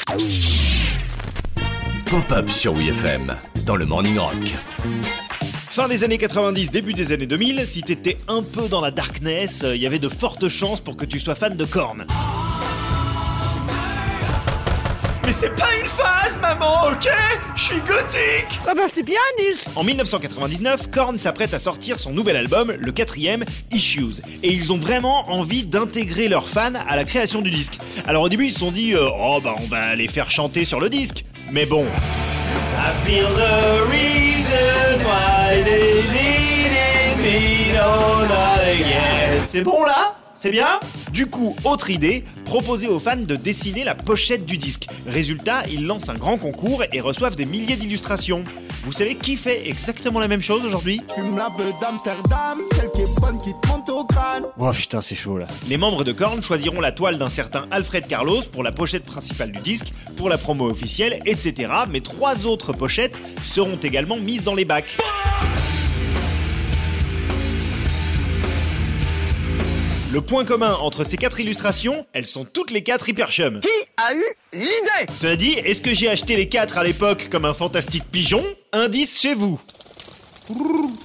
Pop-up sur WFM, dans le Morning Rock. Fin des années 90, début des années 2000, si t'étais un peu dans la darkness, il y avait de fortes chances pour que tu sois fan de Korn. Mais c'est pas une phase, maman, ok? Je suis gothique! Ah bah c'est bien, Nils! En 1999, Korn s'apprête à sortir son nouvel album, le 4e, Issues. Et ils ont vraiment envie d'intégrer leurs fans à la création du disque. Alors au début, ils se sont dit, on va les faire chanter sur le disque. Mais bon... I feel the reason why they needed me, no, not again. C'est bon là? C'est bien? Du coup, autre idée, proposer aux fans de dessiner la pochette du disque. Résultat, ils lancent un grand concours et reçoivent des milliers d'illustrations. Vous savez qui fait exactement la même chose aujourd'hui? Fume la beuh d'Amsterdam, celle qui est bonne qui te monte au crâne. Oh putain, c'est chaud là. Les membres de Korn choisiront la toile d'un certain Alfred Carlos pour la pochette principale du disque, pour la promo officielle, etc. Mais 3 autres pochettes seront également mises dans les bacs. Le point commun entre ces 4 illustrations, elles sont toutes les 4 hyper chum. Qui a eu l'idée? Cela dit, est-ce que j'ai acheté les 4 à l'époque comme un fantastique pigeon? Indice chez vous.